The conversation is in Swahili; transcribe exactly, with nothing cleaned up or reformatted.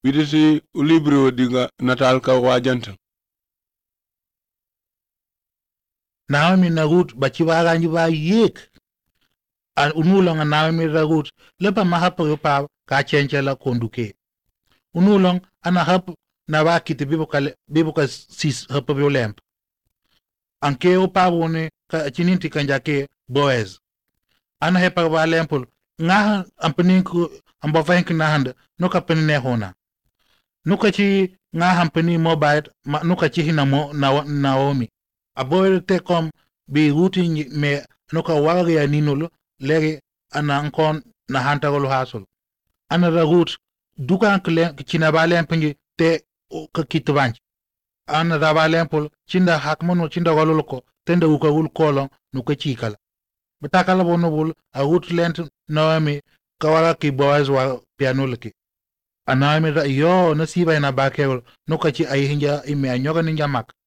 Widisi ulibro dinga natal ka wajanta. Naomi na Ruth bachiwara njiwa yek. An unulong Naomi na Ruth lepa mahapa yopa ka chenche la konduke. Unulong ana hap na wakiti bibuka bibuka sis hapa violemp. Anke opa wone ka chininti kanjake Boaz. Ana hepa wa lempul nga ampaninku ambavank na handa nuka penine hona. Nuka chi nga hampani mobile nuka chi hina mo na Naomi. Aboy te kom bi ruti me nuka wari ya ninolo legi ana ankon na hanta golo hasol. Ana da rut duka ankle china balempingi te ka kitwanch. Ana da balempul chinda hakmono chinda gololoko tenda uka ul kolon nuka chikala. Batakala bono bul a rut lent Naomi kawara ki Boaz wa pianolaki. Anaomi da yo nasiba ina bakewol nuka chi ay hinja ime anyoga ninja mak.